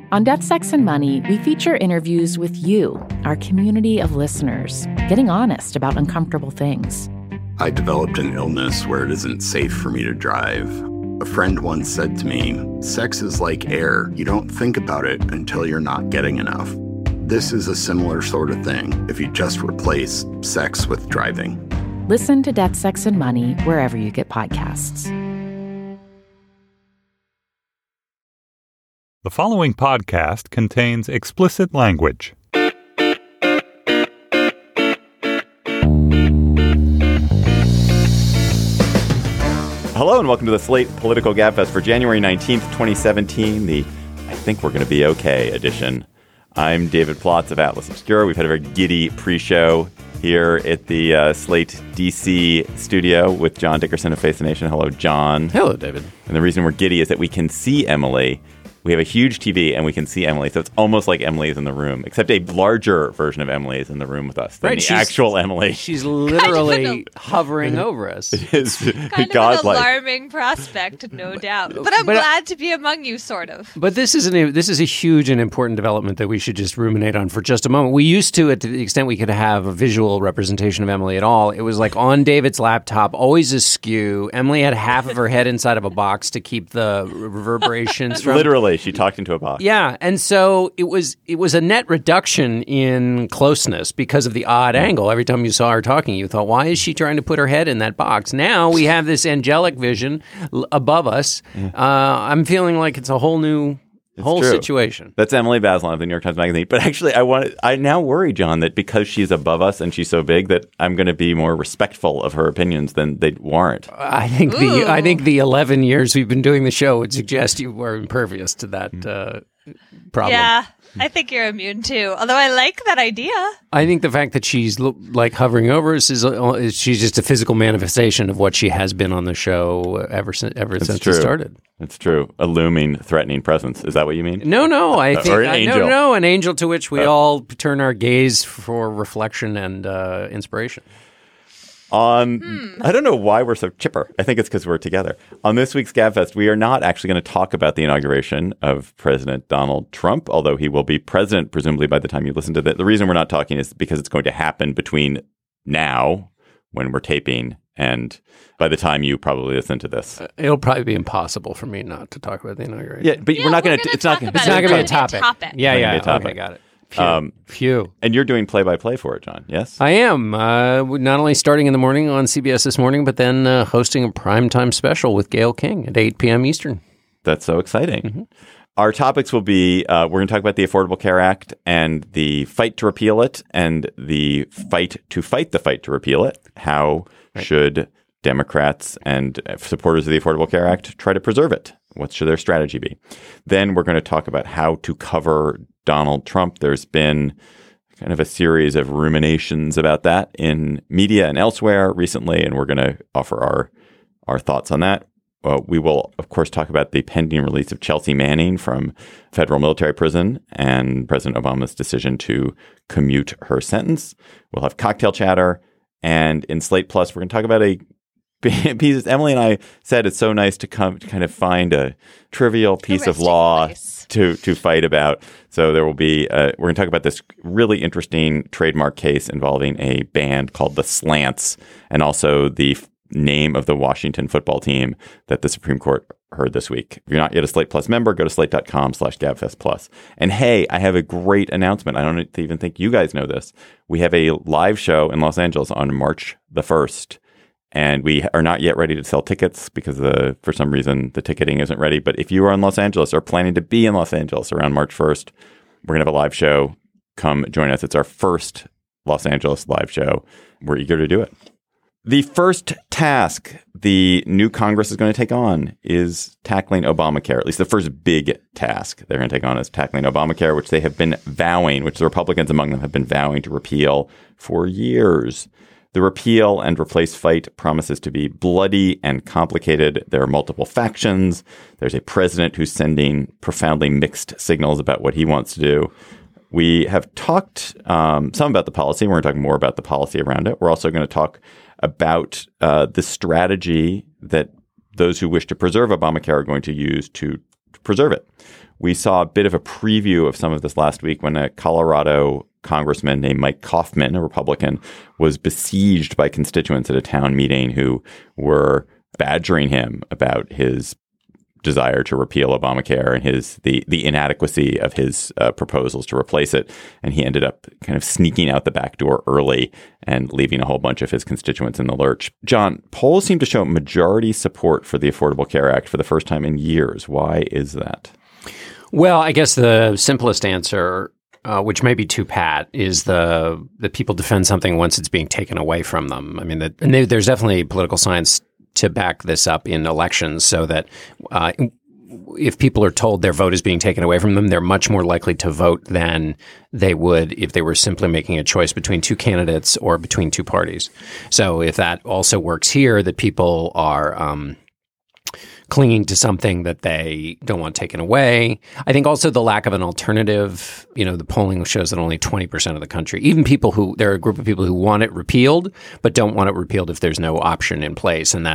On Death, Sex, and Money, we feature interviews with you, our community of listeners, getting honest about uncomfortable things. I developed an illness where it isn't safe for me to drive. A friend once said to me, sex is like air. You don't think about it until you're not getting enough. This is a similar sort of thing if you just replace sex with driving. Listen to Death, Sex, and Money wherever you get podcasts. The following podcast contains explicit language. Hello and welcome to the Slate Political Gabfest for January 19th, 2017, the I Think We're Going to Be Okay edition. I'm David Plotz of Atlas Obscura. We've had a very giddy pre-show here at the Slate DC studio with John Dickerson of Face the Nation. Hello, John. Hello, David. And the reason we're giddy is that we can see Emily. We have a huge TV and we can see Emily, so it's almost like Emily is in the room, except a larger version of Emily is in the room with us than the actual Emily. She's literally hovering over us. It is kind of an alarming prospect, no doubt. But I'm glad to be among you, sort of. But this is a huge and important development that we should just ruminate on for just a moment. We used to, at the extent we could have a visual representation of Emily at all, it was like on David's laptop, always askew. Emily had half of her head inside of a box to keep the reverberations from... Literally. She talked into a box. Yeah, and so it was a net reduction in closeness because of the odd angle. Every time you saw her talking, you thought, why is she trying to put her head in that box? Now we have this angelic vision above us. I'm feeling like it's a whole new... situation. That's Emily Bazelon of the New York Times Magazine. But actually, I now worry, John, that because she's above us and she's so big that I'm going to be more respectful of her opinions than they warrant. I think the 11 years we've been doing the show would suggest you were impervious to that problem. Yeah, I think you're immune too. Although I like that idea. I think the fact that she's like hovering over us is she's just a physical manifestation of what she has been on the show ever since it started. It's true. A looming, threatening presence. Is that what you mean? No. I think or an angel. No, an angel to which we all turn our gaze for reflection and inspiration. I don't know why we're so chipper. I think it's because we're together. On this week's Gabfest, we are not actually going to talk about the inauguration of President Donald Trump, although he will be president, presumably, by the time you listen to that. The reason we're not talking is because it's going to happen between now, when we're taping, and by the time you probably listen to this. It'll probably be impossible for me not to talk about the inauguration. Yeah, but we're not going to. It's not going to be a topic. Yeah. Okay, got it. Phew. And you're doing play-by-play for it, John, yes? I am. Not only starting in the morning on CBS This Morning, but then hosting a primetime special with Gayle King at 8 p.m. Eastern. That's so exciting. Mm-hmm. Our topics will be, we're going to talk about the Affordable Care Act and the fight to repeal it and the fight to repeal it. How should Democrats and supporters of the Affordable Care Act try to preserve it? What should their strategy be? Then we're going to talk about how to cover Donald Trump. There's been kind of a series of ruminations about that in media and elsewhere recently, and we're going to offer our thoughts on that. We will, of course, talk about the pending release of Chelsea Manning from federal military prison and President Obama's decision to commute her sentence. We'll have cocktail chatter. And in Slate Plus, we're going to talk about a piece. Emily and I said it's so nice to kind of find a trivial piece of law to fight about. So there will be, we're going to talk about this really interesting trademark case involving a band called the Slants and also the name of the Washington football team that the Supreme Court heard this week. If you're not yet a Slate Plus member, go to slate.com/GabFestPlus. And hey, I have a great announcement. I don't even think you guys know this. We have a live show in Los Angeles on March the 1st. And we are not yet ready to sell tickets because for some reason the ticketing isn't ready. But if you are in Los Angeles or planning to be in Los Angeles around March 1st, we're going to have a live show. Come join us. It's our first Los Angeles live show. We're eager to do it. The first task the new Congress is going to take on is tackling Obamacare. At least the first big task they're going to take on is tackling Obamacare, which they have been vowing, which the Republicans among them have been vowing to repeal for years. The repeal and replace fight promises to be bloody and complicated. There are multiple factions. There's a president who's sending profoundly mixed signals about what he wants to do. We have talked some about the policy. We're going to talk more about the policy around it. We're also going to talk about the strategy that those who wish to preserve Obamacare are going to use to preserve it. We saw a bit of a preview of some of this last week when a Colorado congressman named Mike Kaufman, a Republican, was besieged by constituents at a town meeting who were badgering him about his desire to repeal Obamacare and the inadequacy of his proposals to replace it. And he ended up kind of sneaking out the back door early and leaving a whole bunch of his constituents in the lurch. John, polls seem to show majority support for the Affordable Care Act for the first time in years. Why is that? Well, I guess the simplest answer, which may be too pat, is the people defend something once it's being taken away from them. I mean, there's definitely political science to back this up in elections, so that if people are told their vote is being taken away from them, they're much more likely to vote than they would if they were simply making a choice between two candidates or between two parties. So if that also works here, that people are clinging to something that they don't want taken away. I think also the lack of an alternative, the polling shows that only 20% of the country, even there are a group of people who want it repealed, but don't want it repealed if there's no option in place. And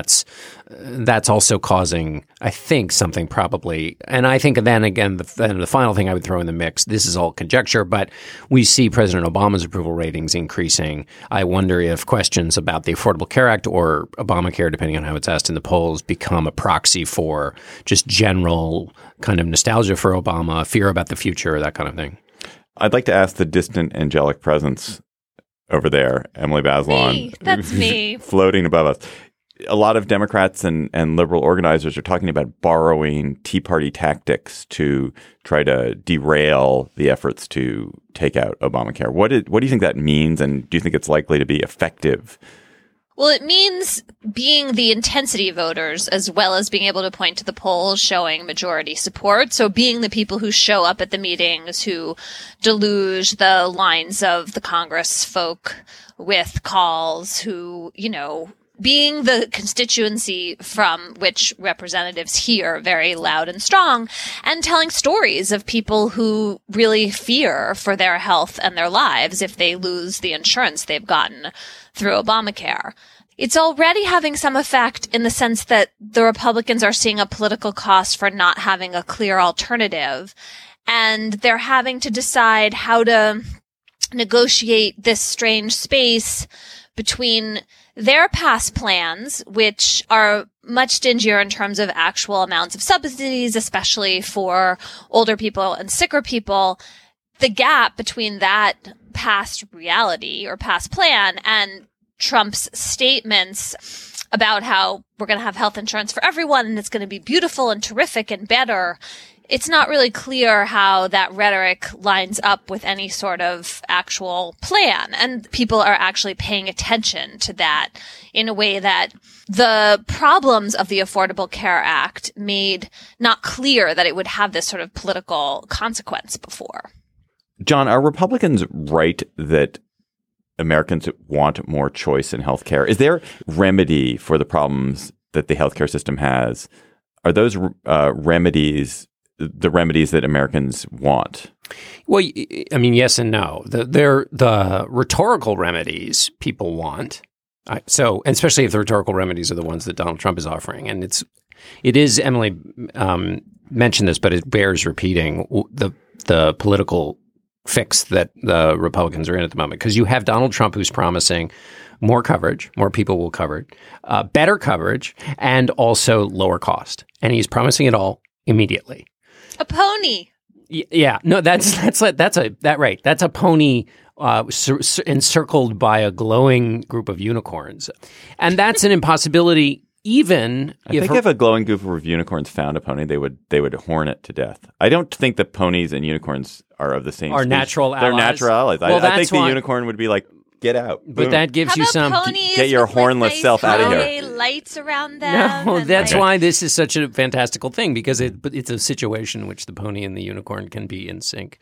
that's also causing, I think, something probably. And I think then again, the final thing I would throw in the mix, this is all conjecture, but we see President Obama's approval ratings increasing. I wonder if questions about the Affordable Care Act or Obamacare, depending on how it's asked in the polls, become a proxy for just general kind of nostalgia for Obama, fear about the future, that kind of thing. I'd like to ask the distant angelic presence over there, Emily Bazelon. Me. That's me. Floating above us. A lot of Democrats and liberal organizers are talking about borrowing Tea Party tactics to try to derail the efforts to take out Obamacare. What do you think that means, and do you think it's likely to be effective? Well, it means being the intensity voters as well as being able to point to the polls showing majority support. So being the people who show up at the meetings, who deluge the lines of the Congress folk with calls, who, being the constituency from which representatives hear very loud and strong, and telling stories of people who really fear for their health and their lives if they lose the insurance they've gotten through Obamacare. It's already having some effect in the sense that the Republicans are seeing a political cost for not having a clear alternative, and they're having to decide how to negotiate this strange space between their past plans, which are much stingier in terms of actual amounts of subsidies, especially for older people and sicker people. The gap between that past reality or past plan and Trump's statements about how we're going to have health insurance for everyone and it's going to be beautiful and terrific and better. It's not really clear how that rhetoric lines up with any sort of actual plan. And people are actually paying attention to that in a way that the problems of the Affordable Care Act made not clear that it would have this sort of political consequence before. John, are Republicans right that Americans want more choice in healthcare? Is there remedy for the problems that the healthcare system has? Are those remedies the remedies that Americans want? Well, I mean, yes and no. They're the rhetorical remedies people want. So, and especially if the rhetorical remedies are the ones that Donald Trump is offering. And it is, Emily mentioned this, but it bears repeating, the political fix that the Republicans are in at the moment. Because you have Donald Trump who's promising more coverage, more people will cover it, better coverage, and also lower cost. And he's promising it all immediately. A pony. Yeah, no, that's a pony encircled by a glowing group of unicorns, and that's an impossibility. Even if a glowing group of unicorns found a pony, they would horn it to death. I don't think that ponies and unicorns are of the same. Are species. natural allies. They're natural allies. Well, I think the unicorn would be like, get out. But that gives you some. Get your hornless self out of here. Lights around them. No, that's why this is such a fantastical thing, because it's a situation in which the pony and the unicorn can be in sync.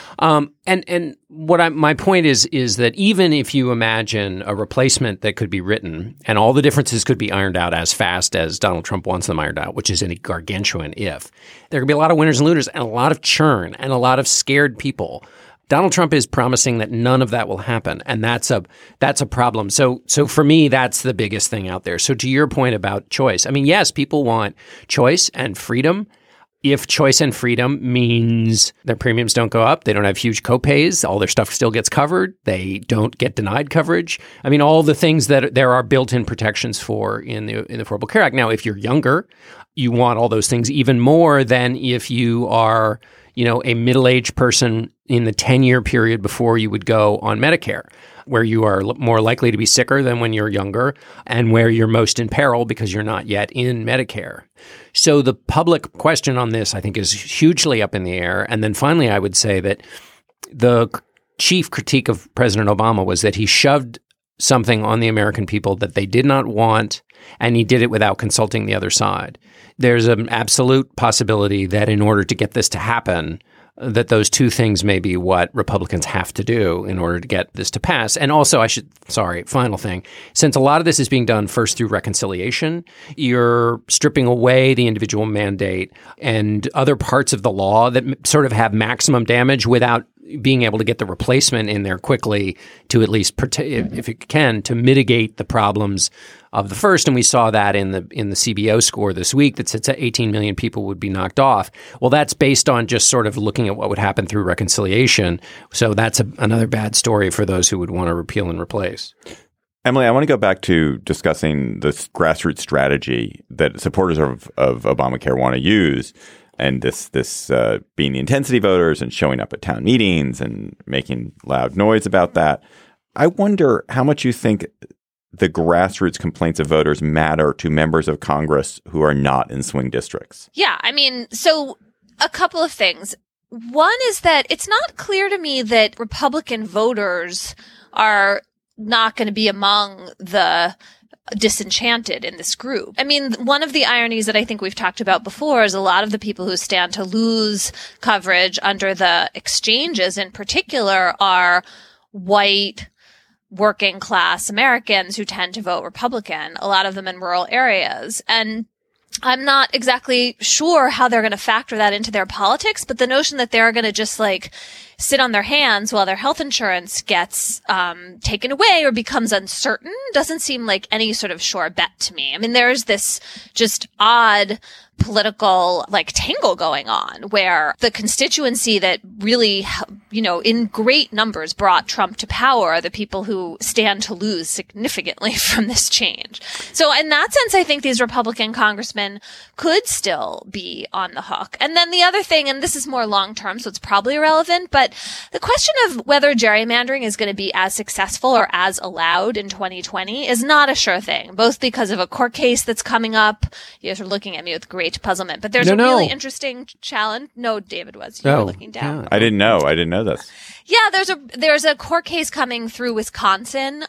And what my point is that even if you imagine a replacement that could be written and all the differences could be ironed out as fast as Donald Trump wants them ironed out, which is a gargantuan if, there could be a lot of winners and losers and a lot of churn and a lot of scared people. Donald Trump is promising that none of that will happen, and that's a problem. So for me, that's the biggest thing out there. So to your point about choice, I mean, yes, people want choice and freedom. if choice and freedom means their premiums don't go up, they don't have huge copays, all their stuff still gets covered, they don't get denied coverage. I mean, all the things that there are built-in protections for in the Affordable Care Act. Now, if you're younger, you want all those things even more than if you are, a middle-aged person in the 10-year period before you would go on Medicare, where you are more likely to be sicker than when you're younger and where you're most in peril because you're not yet in Medicare. So the public question on this, I think, is hugely up in the air. And then finally, I would say that the chief critique of President Obama was that he shoved something on the American people that they did not want, and he did it without consulting the other side. There's an absolute possibility that in order to get this to happen, that those two things may be what Republicans have to do in order to get this to pass. And also, final thing, since a lot of this is being done first through reconciliation, you're stripping away the individual mandate and other parts of the law that sort of have maximum damage without being able to get the replacement in there quickly to at least, if it can, to mitigate the problems of the first. And we saw that in the CBO score this week that said 18 million people would be knocked off. Well, that's based on just sort of looking at what would happen through reconciliation. So that's another bad story for those who would want to repeal and replace. Emily, I want to go back to discussing this grassroots strategy that supporters of Obamacare want to use. And this being the intensity voters and showing up at town meetings and making loud noise about that. I wonder how much you think the grassroots complaints of voters matter to members of Congress who are not in swing districts. Yeah, I mean, so a couple of things. One is that it's not clear to me that Republican voters are not going to be among the disenchanted in this group. I mean, one of the ironies that I think we've talked about before is a lot of the people who stand to lose coverage under the exchanges in particular are white, working class Americans who tend to vote Republican, a lot of them in rural areas. And I'm not exactly sure how they're going to factor that into their politics, but the notion that they're going to just sit on their hands while their health insurance gets taken away or becomes uncertain doesn't seem like any sort of sure bet to me. I mean, there's this just odd political tangle going on where the constituency that really, in great numbers brought Trump to power are the people who stand to lose significantly from this change. So in that sense, I think these Republican congressmen could still be on the hook. And then the other thing, and this is more long term, so it's probably irrelevant, but the question of whether gerrymandering is going to be as successful or as allowed in 2020 is not a sure thing, both because of a court case that's coming up. You guys are looking at me with great puzzlement, but there's really interesting challenge. No, David was. You were looking down. Yeah. I didn't know this. Yeah, there's a court case coming through Wisconsin.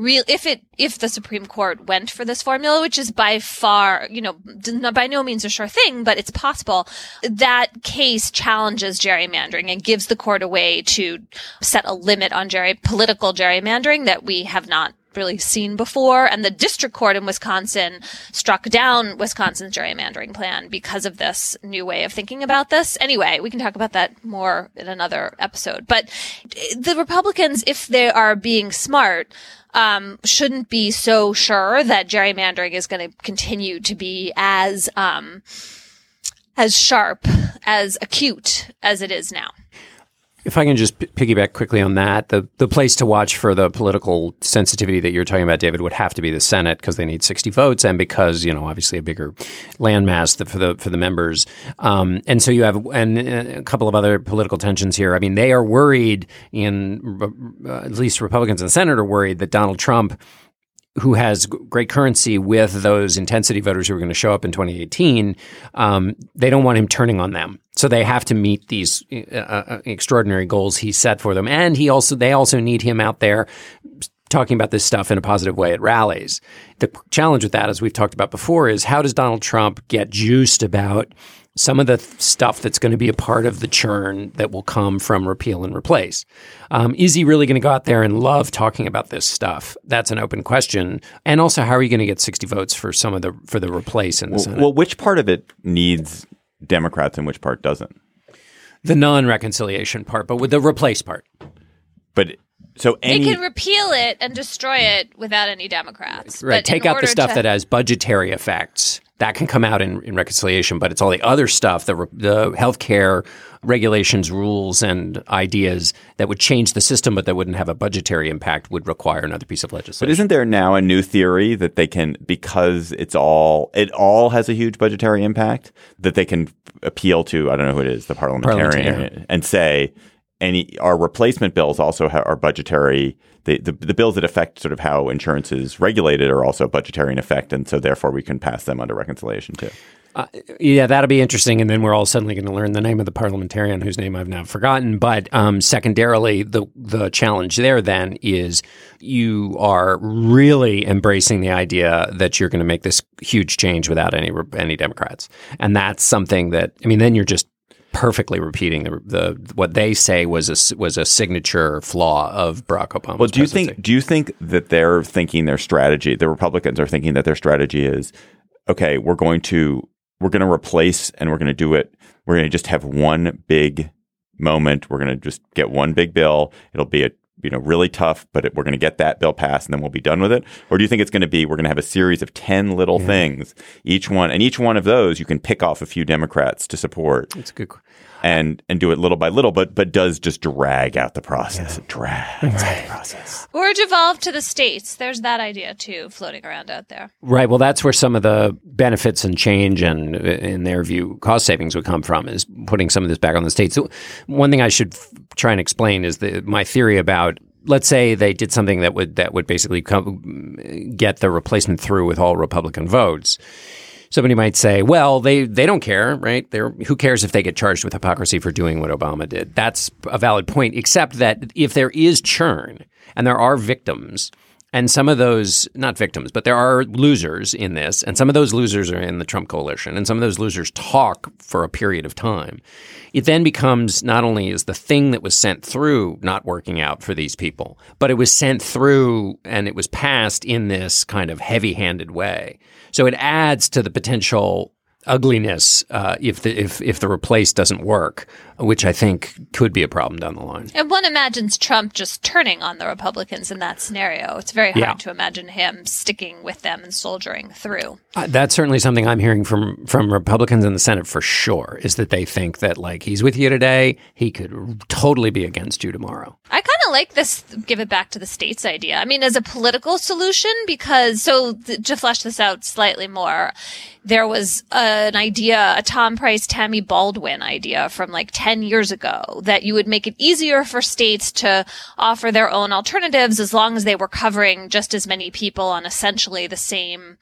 If the Supreme Court went for this formula, which is by far, by no means a sure thing, but it's possible, that case challenges gerrymandering and gives the court a way to set a limit on political gerrymandering that we have not really seen before. And the district court in Wisconsin struck down Wisconsin's gerrymandering plan because of this new way of thinking about this. Anyway, we can talk about that more in another episode. But the Republicans, if they are being smart, shouldn't be so sure that gerrymandering is going to continue to be as sharp, as acute as it is now. If I can just piggyback quickly on that, the place to watch for the political sensitivity that you're talking about, David, would have to be the Senate because they need 60 votes and because, obviously a bigger landmass for the members. And so you have a couple of other political tensions here. I mean, they are worried at least Republicans in the Senate are worried that Donald Trump, who has great currency with those intensity voters who are going to show up in 2018, they don't want him turning on them. So they have to meet these extraordinary goals he set for them. And they also need him out there talking about this stuff in a positive way at rallies. The challenge with that, as we've talked about before, is how does Donald Trump get juiced about some of the stuff that's going to be a part of the churn that will come from repeal and replace? Is he really going to go out there and love talking about this stuff? That's an open question. And also, how are you going to get 60 votes for the replace in the Senate? Well, which part of it needs Democrats and which part doesn't? The non-reconciliation part, but with the replace part. But so they can repeal it and destroy it without any Democrats. Right. But take out the stuff that has budgetary effects. that can come out in reconciliation, but it's all the other stuff, the healthcare regulations, rules, and ideas that would change the system, but that wouldn't have a budgetary impact, would require another piece of legislation. But isn't there now a new theory that they can, because it all has a huge budgetary impact, that they can appeal to, I don't know who it is, the parliamentarian, and say our replacement bills also are budgetary. The bills that affect sort of how insurance is regulated are also budgetary in effect, and so therefore we can pass them under reconciliation too. Yeah, that'll be interesting. And then we're all suddenly going to learn the name of the parliamentarian whose name I've now forgotten. But secondarily, the challenge there then is you are really embracing the idea that you're going to make this huge change without any Democrats. And that's something that, I mean, then you're just perfectly repeating the what they say was a signature flaw of Barack Obama's Well, presidency. do you think that they're thinking their strategy, the Republicans are thinking that their strategy is, okay, we're going to replace, and we're going to do it. We're going to just have one big moment. We're going to just get one big bill. It'll be really tough, but we're going to get that bill passed, and then we'll be done with it? Or do you think it's going to be, we're going to have a series of 10 little things, each one of those you can pick off a few Democrats to support? That's a good. And do it little by little, but does just drag out the process. It drags out the process. Or devolve to the states. There's that idea too floating around out there. Right. Well, that's where some of the benefits and change and, in their view, cost savings would come from, is putting some of this back on the states. So one thing I should try and explain is my theory about, let's say they did something that would basically get the replacement through with all Republican votes. Somebody might say, well, they don't care, right? Who cares if they get charged with hypocrisy for doing what Obama did? That's a valid point, except that if there is churn and there are victims, and some of those, not victims, but there are losers in this, and some of those losers are in the Trump coalition, and some of those losers talk for a period of time, it then becomes, not only is the thing that was sent through not working out for these people, but it was sent through and it was passed in this kind of heavy-handed way. So it adds to the potential ugliness if the replace doesn't work, which I think could be a problem down the line. And one imagines Trump just turning on the Republicans in that scenario. It's very hard to imagine him sticking with them and soldiering through. That's certainly something I'm hearing from Republicans in the Senate for sure, is that they think that, like, he's with you today, he could totally be against you tomorrow. I kind of like this give it back to the states idea. I mean, as a political solution, because, to flesh this out slightly more, there was an idea, a Tom Price, Tammy Baldwin idea from like 10 years ago, that you would make it easier for states to offer their own alternatives as long as they were covering just as many people on essentially the same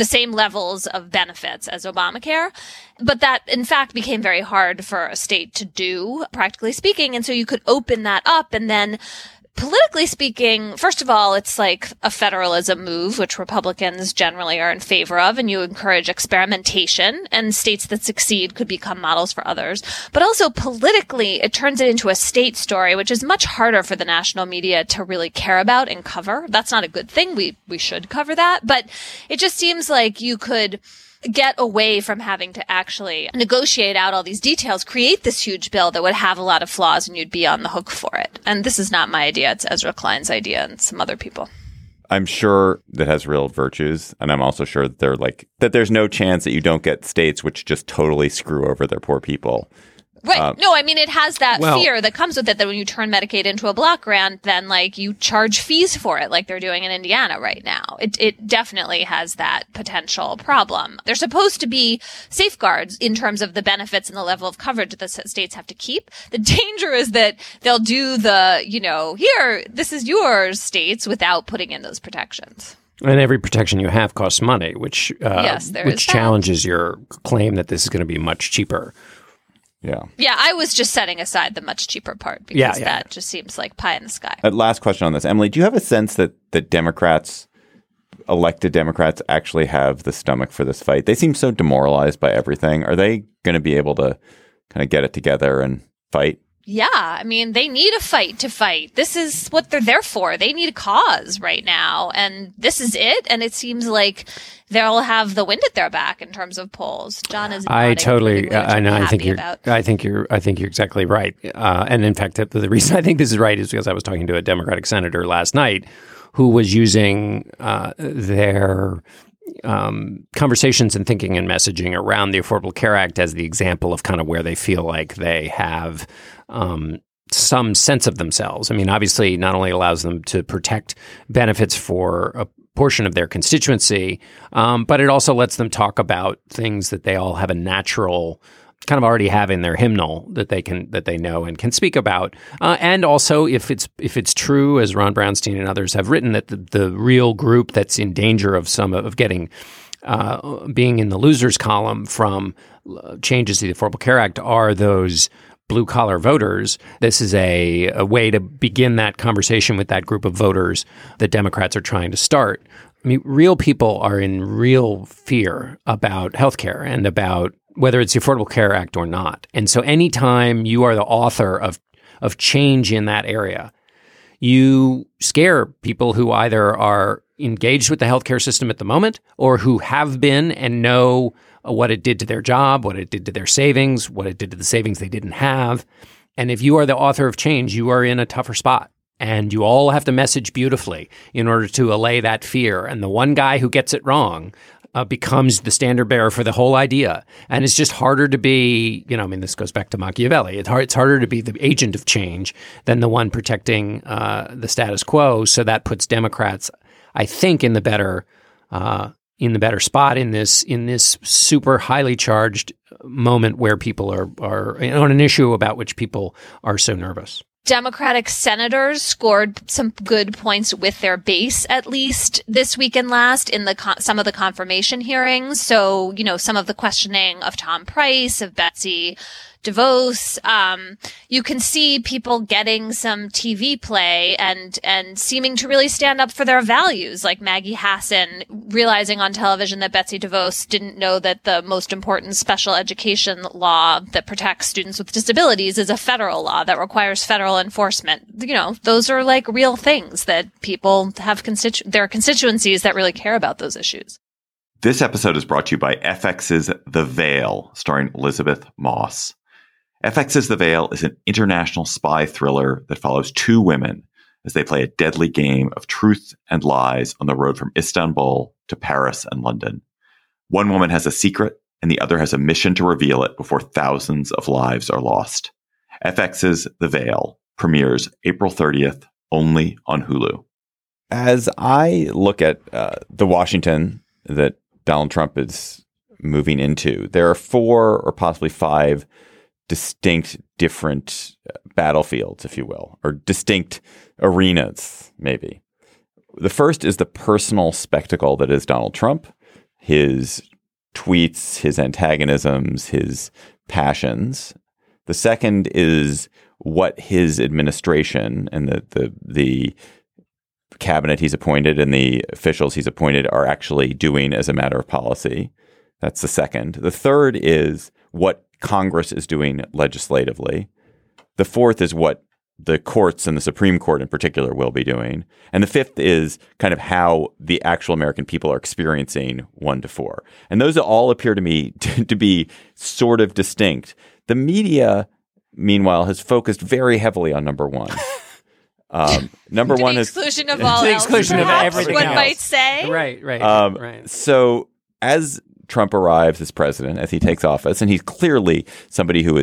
levels of benefits as Obamacare. But that, in fact, became very hard for a state to do, practically speaking. And so you could open that up, and then politically speaking, first of all, it's like a federalism move, which Republicans generally are in favor of, and you encourage experimentation, and states that succeed could become models for others. But also politically, it turns it into a state story, which is much harder for the national media to really care about and cover. That's not a good thing. We should cover that. But it just seems like you could get away from having to actually negotiate out all these details, create this huge bill that would have a lot of flaws, and you'd be on the hook for it. And this is not my idea. It's Ezra Klein's idea and some other people. I'm sure that has real virtues, and I'm also sure that there's no chance that you don't get states which just totally screw over their poor people. Right. No, I mean, it has that fear that comes with it, that when you turn Medicaid into a block grant, then like you charge fees for it, like they're doing in Indiana right now. It definitely has that potential problem. There's supposed to be safeguards in terms of the benefits and the level of coverage that the states have to keep. The danger is that they'll do here, this is yours, states, without putting in those protections. And every protection you have costs money, which challenges your claim that this is going to be much cheaper. Yeah. Yeah, I was just setting aside the much cheaper part because that just seems like pie in the sky. Last question on this. Emily, do you have a sense that elected Democrats actually have the stomach for this fight? They seem so demoralized by everything. Are they going to be able to kind of get it together and fight? Yeah, I mean, they need a fight to fight. This is what they're there for. They need a cause right now, and this is it. And it seems like they'll have the wind at their back in terms of polls. John is. I think you're exactly right. And in fact, the reason I think this is right is because I was talking to a Democratic senator last night who was using their conversations and thinking and messaging around the Affordable Care Act as the example of kind of where they feel like they have some sense of themselves. I mean, obviously, not only allows them to protect benefits for a portion of their constituency, but it also lets them talk about things that they all have a natural kind of already have in their hymnal that they know and can speak about. And also, if it's true, as Ron Brownstein and others have written, that the real group that's in danger of getting being in the losers column from changes to the Affordable Care Act are those blue-collar voters. This is a way to begin that conversation with that group of voters that Democrats are trying to start. I mean, real people are in real fear about healthcare and about whether it's the Affordable Care Act or not. And so anytime you are the author of change in that area, you scare people who either are engaged with the healthcare system at the moment or who have been and know what it did to their job, what it did to their savings, what it did to the savings they didn't have. And if you are the author of change, you are in a tougher spot. And you all have to message beautifully in order to allay that fear. And the one guy who gets it wrong becomes the standard bearer for the whole idea. And it's just harder to be, this goes back to Machiavelli. It's harder to be the agent of change than the one protecting the status quo. So that puts Democrats, I think, in the better spot in this super highly charged moment where people are on an issue about which people are so nervous. Democratic senators scored some good points with their base, at least this week and last, in some of the confirmation hearings. So, some of the questioning of Tom Price, of Betsy DeVos, you can see people getting some TV play and seeming to really stand up for their values, like Maggie Hassan realizing on television that Betsy DeVos didn't know that the most important special education law that protects students with disabilities is a federal law that requires federal enforcement. Those are like real things that people have their constituencies that really care about those issues. This episode is brought to you by FX's The Veil, starring Elizabeth Moss. FX's The Veil is an international spy thriller that follows two women as they play a deadly game of truth and lies on the road from Istanbul to Paris and London. One woman has a secret, and the other has a mission to reveal it before thousands of lives are lost. FX's The Veil premieres April 30th, only on Hulu. As I look at the Washington that Donald Trump is moving into, there are 4 or possibly 5 distinct different battlefields, if you will, or distinct arenas, maybe. The first is the personal spectacle that is Donald Trump, his tweets, his antagonisms, his passions. The second is what his administration and the cabinet he's appointed and the officials he's appointed are actually doing as a matter of policy. That's the second. The third is what Congress is doing legislatively. The fourth is what the courts and the Supreme Court in particular will be doing. And the fifth is kind of how the actual American people are experiencing 1 to 4. And those all appear to me to be sort of distinct. The media, meanwhile, has focused very heavily on number 1. Number one is exclusion of all the else, exclusion of everything one else. might say. Right. So as Trump arrives as president, as he takes office, and he's clearly somebody who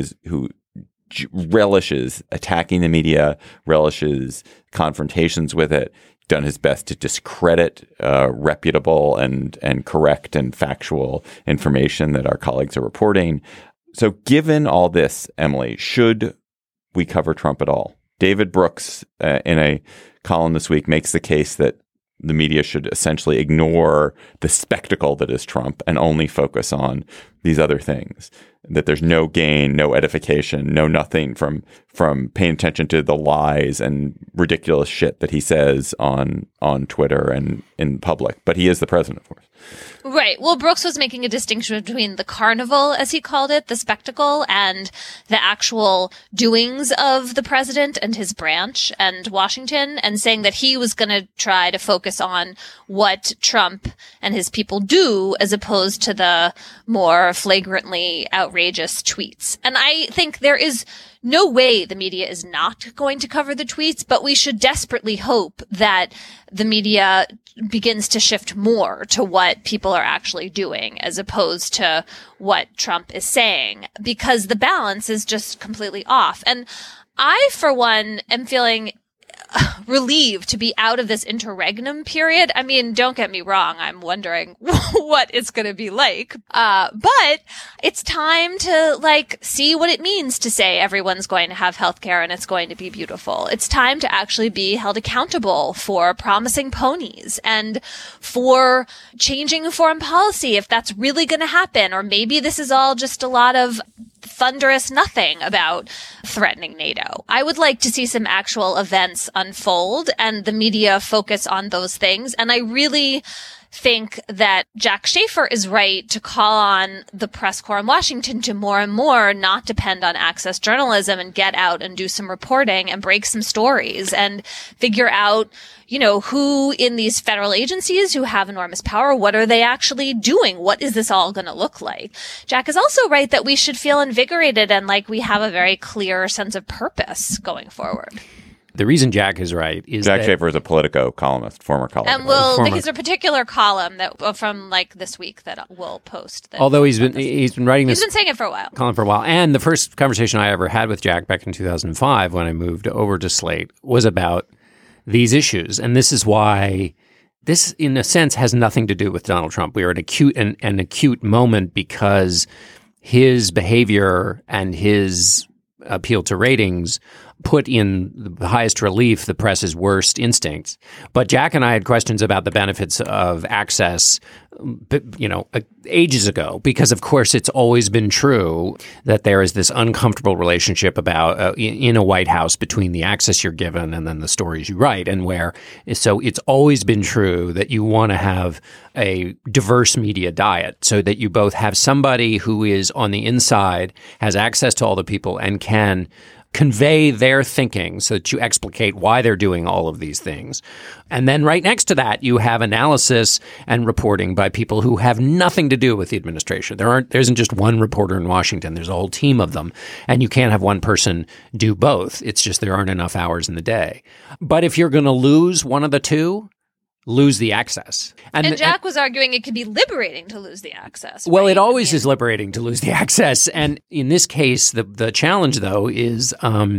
relishes attacking the media, relishes confrontations with it, done his best to discredit reputable and correct and factual information that our colleagues are reporting. So given all this, Emily, should we cover Trump at all? David Brooks, in a column this week, makes the case that the media should essentially ignore the spectacle that is Trump and only focus on these other things. That there's no gain, no edification, no nothing from paying attention to the lies and ridiculous shit that he says on Twitter and in public. But he is the president, of course. Right. Well, Brooks was making a distinction between the carnival, as he called it, the spectacle, and the actual doings of the president and his branch and Washington, and saying that he was going to try to focus on what Trump and his people do as opposed to the more flagrantly outrageous tweets. And I think there is no way the media is not going to cover the tweets, but we should desperately hope that the media begins to shift more to what people are actually doing as opposed to what Trump is saying, because the balance is just completely off. And I, for one, am feeling relieved to be out of this interregnum period. I mean, don't get me wrong. I'm wondering what it's going to be like. But it's time to see what it means to say everyone's going to have healthcare and it's going to be beautiful. It's time to actually be held accountable for promising ponies and for changing foreign policy if that's really going to happen. Or maybe this is all just a lot of thunderous nothing about threatening NATO. I would like to see some actual events unfold and the media focus on those things. And I really think that Jack Schafer is right to call on the press corps in Washington to more and more not depend on access journalism and get out and do some reporting and break some stories and figure out, who in these federal agencies who have enormous power, what are they actually doing? What is this all going to look like? Jack is also right that we should feel invigorated and like we have a very clear sense of purpose going forward. The reason Jack is right is Jack Schafer is a Politico columnist, former columnist. And there's a particular column that from this week that we'll post. Although he's been writing this. He's been saying it for a while. Column for a while. And the first conversation I ever had with Jack back in 2005 when I moved over to Slate was about these issues. And this is why this, in a sense, has nothing to do with Donald Trump. We are at an acute moment because his behavior and his appeal to ratings put in the highest relief the press's worst instincts. But Jack and I had questions about the benefits of access, ages ago, because of course it's always been true that there is this uncomfortable relationship about in a White House between the access you're given and then the stories you write, so it's always been true that you want to have a diverse media diet so that you both have somebody who is on the inside, has access to all the people and can convey their thinking so that you explicate why they're doing all of these things. And then right next to that, you have analysis and reporting by people who have nothing to do with the administration. There isn't just one reporter in Washington. There's a whole team of them. And you can't have one person do both. It's just there aren't enough hours in the day. But if you're going to lose one of the two, lose the access. And Jack was arguing it could be liberating to lose the access. Well, right? it always is liberating to lose the access. And in this case, the challenge, though, is,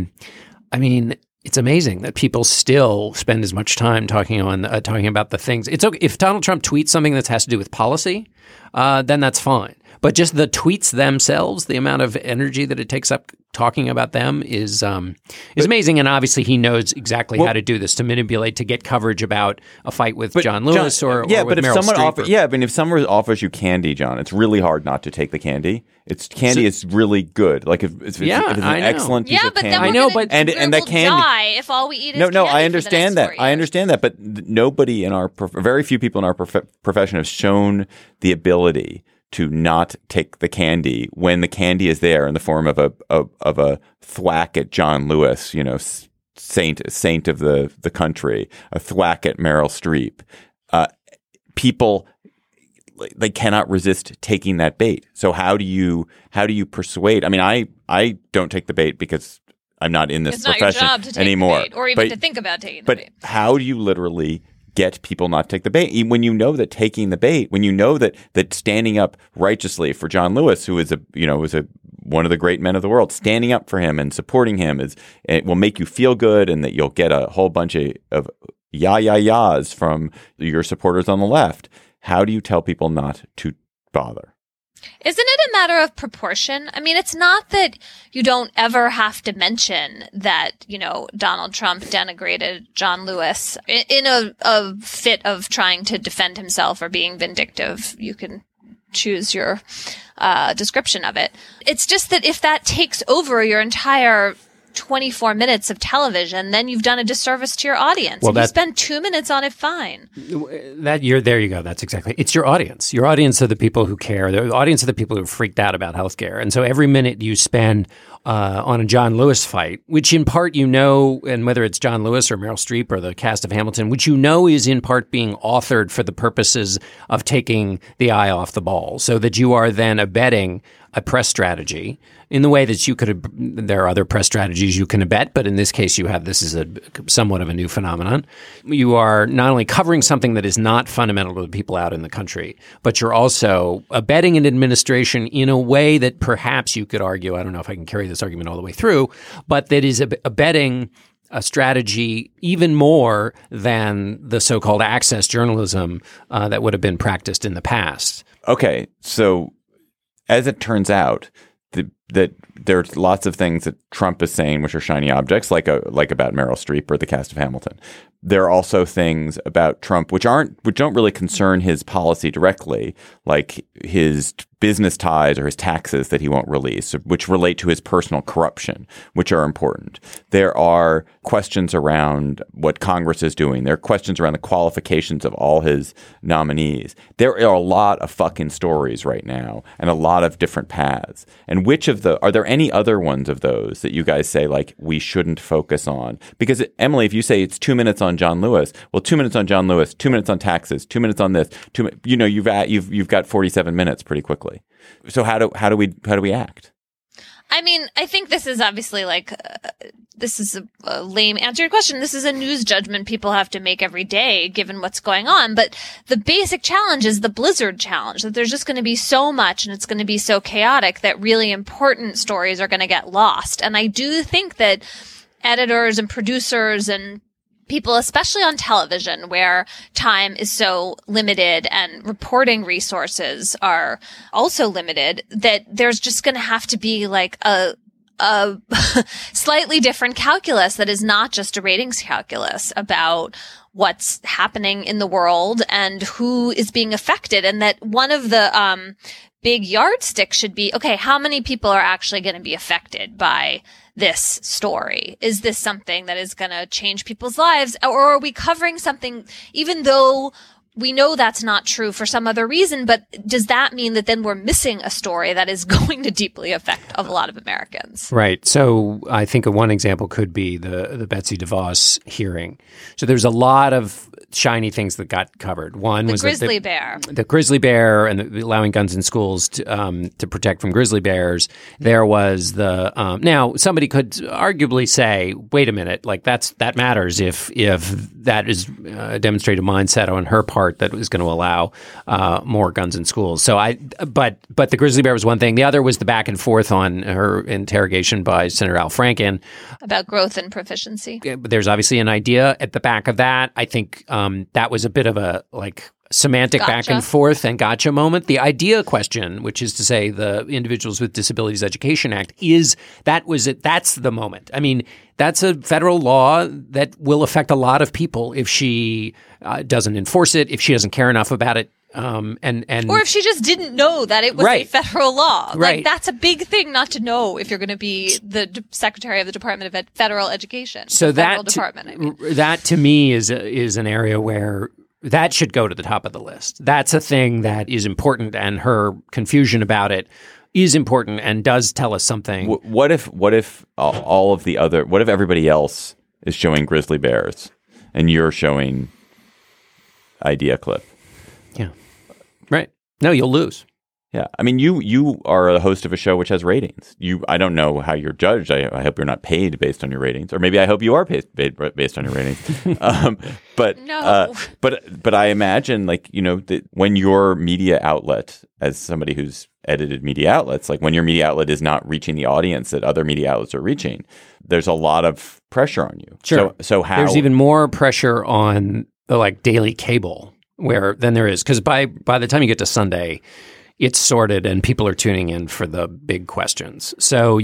it's amazing that people still spend as much time talking about the things. It's okay if Donald Trump tweets something that has to do with policy, then that's fine. But just the tweets themselves, the amount of energy that it takes up talking about them is amazing. And obviously he knows exactly how to do this, to manipulate, to get coverage about a fight with John Lewis or with Meryl Streep. If someone offers you candy, John, it's really hard not to take the candy. Candy is really good. Like if it's an excellent piece of candy. I know, but and that candy die if all we eat is candy. No, I understand that. I understand that, but nobody in very few people in our profession have shown the ability to not take the candy when the candy is there in the form of a thwack at John Lewis, saint of the country, a thwack at Meryl Streep. People, they cannot resist taking that bait. So how do you persuade? I mean, I don't take the bait because I'm not in this profession your job to take anymore, the bait, or even to think about taking the bait. But how do you literally get people not to take the bait when you know that taking the bait, when you know that standing up righteously for John Lewis, who is one of the great men of the world, standing up for him and supporting him it will make you feel good, and that you'll get a whole bunch of yahs from your supporters on the left. How do you tell people not to bother? Isn't it a matter of proportion? I mean, it's not that you don't ever have to mention that, Donald Trump denigrated John Lewis in a fit of trying to defend himself or being vindictive. You can choose your description of it. It's just that if that takes over your entire 24 minutes of television, then you've done a disservice to your audience. Well, if you spend 2 minutes on it, fine. There you go. That's exactly. It's your audience. Your audience are the people who care. The audience are the people who are freaked out about healthcare. And so every minute you spend on a John Lewis fight, which in part and whether it's John Lewis or Meryl Streep or the cast of Hamilton, which is in part being authored for the purposes of taking the eye off the ball, so that you are then abetting a press strategy in the way that there are other press strategies you can abet, but in this case this is somewhat of a new phenomenon. You are not only covering something that is not fundamental to the people out in the country, but you're also abetting an administration in a way that perhaps you could argue, I don't know if I can carry this argument all the way through, but that is abetting a strategy even more than the so-called access journalism that would have been practiced in the past. Okay, so as it turns out, that there's lots of things that Trump is saying which are shiny objects, like about Meryl Streep or the cast of Hamilton. There are also things about Trump which don't really concern his policy directly, like his business ties or his taxes that he won't release, which relate to his personal corruption, which are important. There are questions around what Congress is doing. There are questions around the qualifications of all his nominees. There are a lot of fucking stories right now and a lot of different paths. And are there any other ones of those that you guys say, like, we shouldn't focus on? Because, Emily, if you say it's 2 minutes on John Lewis, well, 2 minutes on John Lewis, 2 minutes on taxes, 2 minutes on this, you've got 47 minutes pretty quickly. So how do we act? I mean, I think this is obviously this is a lame answer to your question. This is a news judgment people have to make every day given what's going on. But the basic challenge is the blizzard challenge, that there's just going to be so much and it's going to be so chaotic that really important stories are going to get lost. And I do think that editors and producers and people, especially on television, where time is so limited and reporting resources are also limited, that there's just going to have to be like a slightly different calculus that is not just a ratings calculus about what's happening in the world and who is being affected. And that one of the big yardsticks should be, okay, how many people are actually going to be affected by this story? Is this something that is going to change people's lives? Or are we covering something, even though we know that's not true for some other reason, but does that mean that then we're missing a story that is going to deeply affect a lot of Americans? Right. So I think one example could be the Betsy DeVos hearing. So there's a lot of shiny things that got covered. One was the grizzly bear and allowing guns in schools to protect from grizzly bears. There was the now somebody could arguably say, wait a minute, like that matters if that is a demonstrated mindset on her part that was going to allow more guns in schools. So but the grizzly bear was one thing. The other was the back and forth on her interrogation by Senator Al Franken about growth and proficiency. There's obviously an idea at the back of that. I think that was a bit of a semantic gotcha. back and forth and gotcha moment. The idea question, which is to say the Individuals with Disabilities Education Act, that's the moment. I mean, that's a federal law that will affect a lot of people if she doesn't enforce it, if she doesn't care enough about it. Or if she just didn't know that it was right. a federal law. Right. Like, that's a big thing not to know if you're going to be the Secretary of the Department of Federal Education. So that to me is an area where that should go to the top of the list. That's a thing that is important, and her confusion about it is important and does tell us something. What if all of the other? What if everybody else is showing grizzly bears and you're showing idea clip? Yeah, right. No, you'll lose. Yeah, I mean, you are a host of a show which has ratings. I don't know how you're judged. I hope you're not paid based on your ratings, or maybe I hope you are paid based on your ratings. But no. But I imagine, that when your media outlet, as somebody who's edited media outlets, like when your media outlet is not reaching the audience that other media outlets are reaching, there's a lot of pressure on you. Sure. So how there's even more pressure on the daily cable than there is, because by the time you get to Sunday, it's sorted and people are tuning in for the big questions. So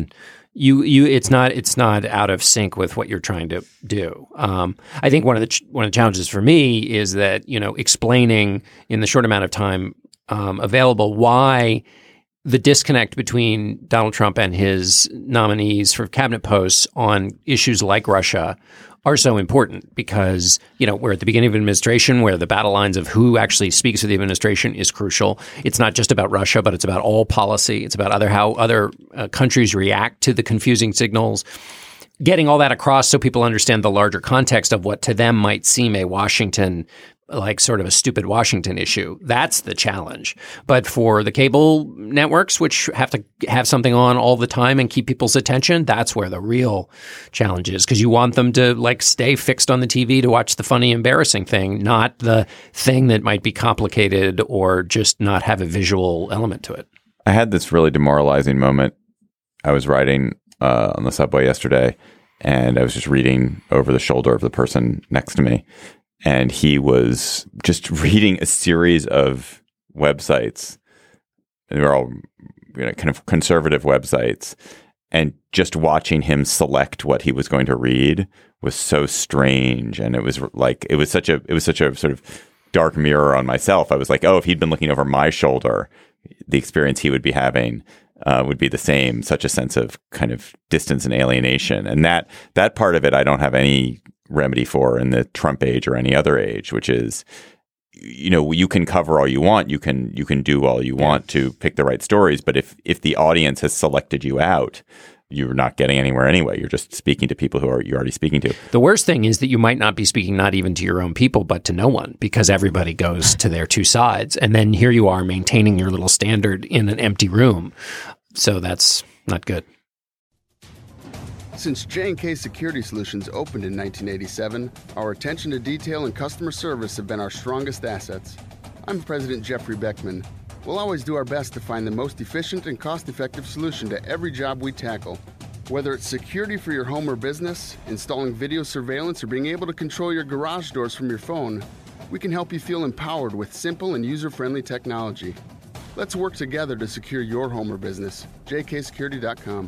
it's not out of sync with what you're trying to do. I think one of the challenges for me is that, explaining in the short amount of time available why the disconnect between Donald Trump and his nominees for cabinet posts on issues like Russia are so important, because, we're at the beginning of an administration where the battle lines of who actually speaks for the administration is crucial. It's not just about Russia, but it's about all policy. It's about how other countries react to the confusing signals. Getting all that across so people understand the larger context of what to them might seem a Washington like sort of a stupid Washington issue. That's the challenge. But for the cable networks, which have to have something on all the time and keep people's attention, that's where the real challenge is, because you want them to like stay fixed on the TV to watch the funny, embarrassing thing, not the thing that might be complicated or just not have a visual element to it. I had this really demoralizing moment. I was riding on the subway yesterday, and I was just reading over the shoulder of the person next to me. And he was just reading a series of websites. And they were all, kind of conservative websites. And just watching him select what he was going to read was so strange. And it was such a sort of dark mirror on myself. I was like, oh, if he'd been looking over my shoulder, the experience he would be having would be the same. Such a sense of kind of distance and alienation. And that part of it, I don't have any remedy for in the Trump age or any other age, which is, you can cover all you want, you can do all you want to pick the right stories, but if the audience has selected you out, you're not getting anywhere anyway. You're just speaking to people you're already speaking to. The worst thing is that you might not be speaking not even to your own people, but to no one, because everybody goes to their two sides. And then here you are maintaining your little standard in an empty room. So that's not good. Since J&K Security Solutions opened in 1987, our attention to detail and customer service have been our strongest assets. I'm President Jeffrey Beckman. We'll always do our best to find the most efficient and cost-effective solution to every job we tackle. Whether it's security for your home or business, installing video surveillance, or being able to control your garage doors from your phone, we can help you feel empowered with simple and user-friendly technology. Let's work together to secure your home or business. jksecurity.com.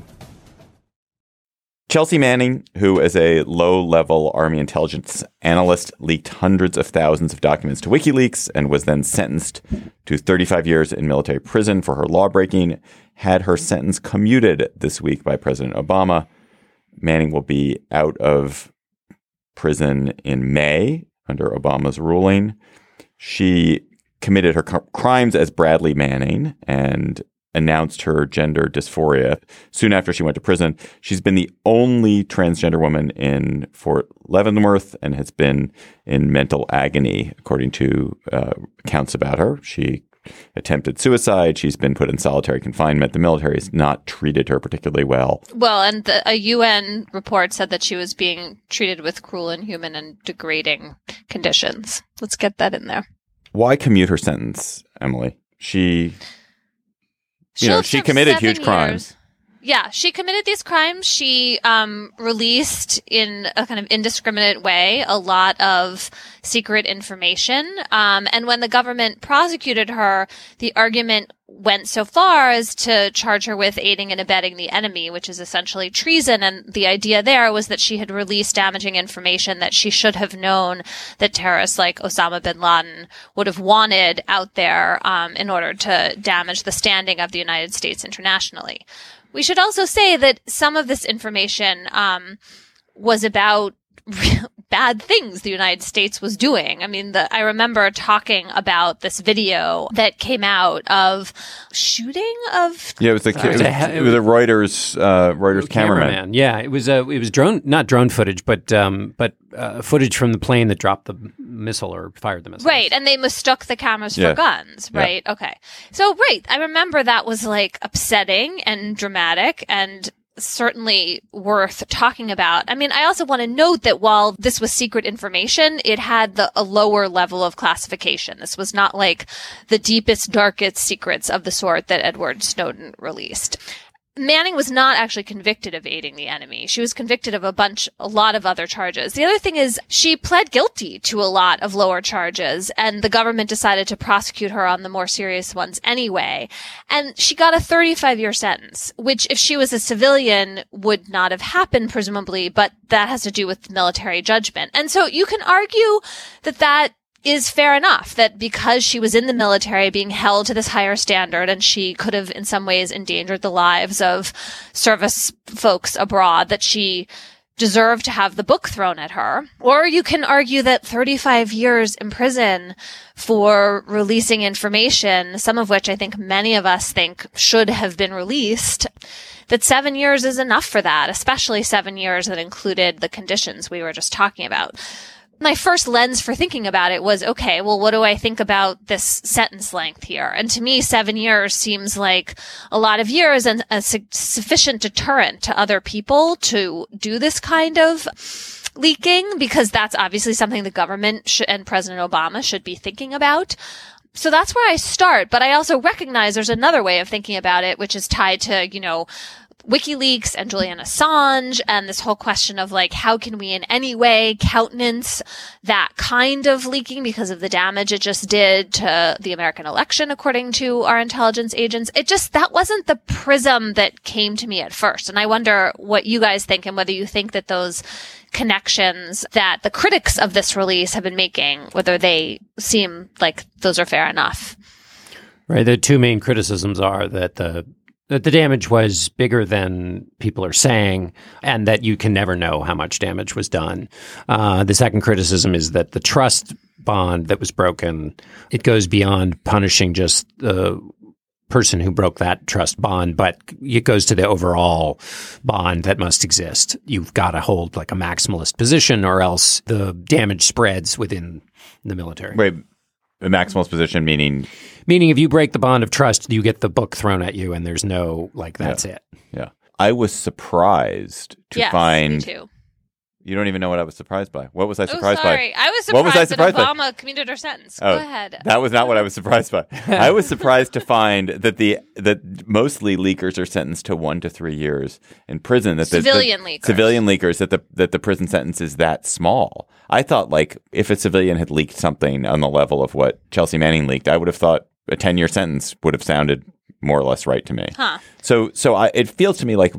Chelsea Manning, who is a low-level Army intelligence analyst, leaked hundreds of thousands of documents to WikiLeaks and was then sentenced to 35 years in military prison for her lawbreaking, had her sentence commuted this week by President Obama. Manning will be out of prison in May under Obama's ruling. She committed her crimes as Bradley Manning and announced her gender dysphoria soon after she went to prison. She's been the only transgender woman in Fort Leavenworth and has been in mental agony, according to accounts about her. She attempted suicide. She's been put in solitary confinement. The military has not treated her particularly well. Well, and a UN report said that she was being treated with cruel, inhuman, and degrading conditions. Let's get that in there. Why commute her sentence, Emily? She committed huge crimes. Yeah, she committed these crimes. She released in a kind of indiscriminate way a lot of secret information. And when the government prosecuted her, the argument went so far as to charge her with aiding and abetting the enemy, which is essentially treason. And the idea there was that she had released damaging information that she should have known that terrorists like Osama bin Laden would have wanted out there in order to damage the standing of the United States internationally. We should also say that some of this information was about bad things the United States was doing. I mean, I remember talking about this video that came out of shooting of. Yeah, it was a Reuters cameraman. Yeah, it was not drone footage, but footage from the plane that dropped the missile or fired the missile. Right, and they mistook the cameras for guns. Right. Yeah. Okay. So I remember that was like upsetting and dramatic and certainly worth talking about. I mean, I also want to note that while this was secret information, it had a lower level of classification. This was not like the deepest, darkest secrets of the sort that Edward Snowden released. Manning was not actually convicted of aiding the enemy. She was convicted of a lot of other charges. The other thing is she pled guilty to a lot of lower charges, and the government decided to prosecute her on the more serious ones anyway. And she got a 35-year sentence, which if she was a civilian would not have happened, presumably, but that has to do with military judgment. And so you can argue that is fair enough, that because she was in the military being held to this higher standard and she could have in some ways endangered the lives of service folks abroad, that she deserved to have the book thrown at her. Or you can argue that 35 years in prison for releasing information, some of which I think many of us think should have been released, that 7 years is enough for that, especially 7 years that included the conditions we were just talking about. my first lens for thinking about it was, okay, well, what do I think about this sentence length here? And to me, 7 years seems like a lot of years and a sufficient deterrent to other people to do this kind of leaking, because that's obviously something the government and President Obama should be thinking about. So that's where I start. But I also recognize there's another way of thinking about it, which is tied to, WikiLeaks and Julian Assange and this whole question of like, how can we in any way countenance that kind of leaking because of the damage it just did to the American election, according to our intelligence agents. That wasn't the prism that came to me at first. And I wonder what you guys think and whether you think that those connections that the critics of this release have been making, whether they seem like those are fair enough. Right. The two main criticisms are that the damage was bigger than people are saying, and that you can never know how much damage was done. The second criticism is that the trust bond that was broken, it goes beyond punishing just the person who broke that trust bond, but it goes to the overall bond that must exist. You've got to hold like a maximalist position, or else the damage spreads within the military. Wait, a maximalist position meaning if you break the bond of trust, you get the book thrown at you, and there's no that's it. Yeah, I was surprised to find. Me too. You don't even know what I was surprised by. What was I surprised by? I was surprised that Obama commuted her sentence. Go ahead. That was not what I was surprised by. I was surprised to find that mostly leakers are sentenced to 1 to 3 years in prison. That civilian leakers, that the prison sentence is that small. I thought like if a civilian had leaked something on the level of what Chelsea Manning leaked, I would have thought a 10-year sentence would have sounded more or less right to me. Huh. So it feels to me like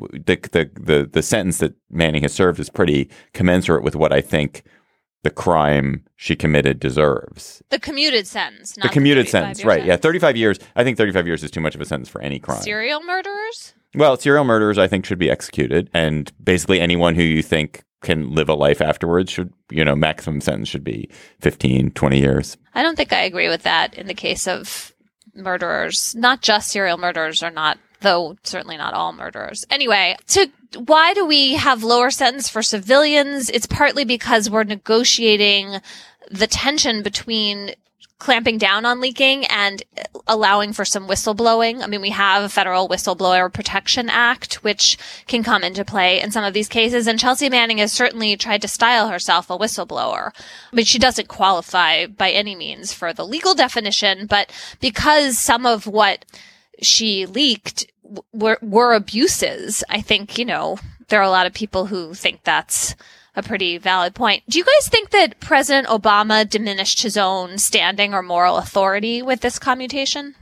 the sentence that Manning has served is pretty commensurate with what I think the crime she committed deserves. The commuted sentence, not the commuted sentence, right? Sentence. Yeah, 35 years. I think 35 years is too much of a sentence for any crime. Serial murderers? Well, serial murderers, I think, should be executed, and basically anyone who you think can live a life afterwards should, maximum sentence should be 15, 20 years. I don't think I agree with that in the case of murderers, not just serial murderers, or not, though certainly not all murderers. Anyway, why do we have lower sentence for civilians? It's partly because we're negotiating the tension between clamping down on leaking and allowing for some whistleblowing. I mean, we have a Federal Whistleblower Protection Act, which can come into play in some of these cases. And Chelsea Manning has certainly tried to style herself a whistleblower. I mean, she doesn't qualify by any means for the legal definition, but because some of what she leaked were abuses, I think, there are a lot of people who think that's a pretty valid point. Do you guys think that President Obama diminished his own standing or moral authority with this commutation?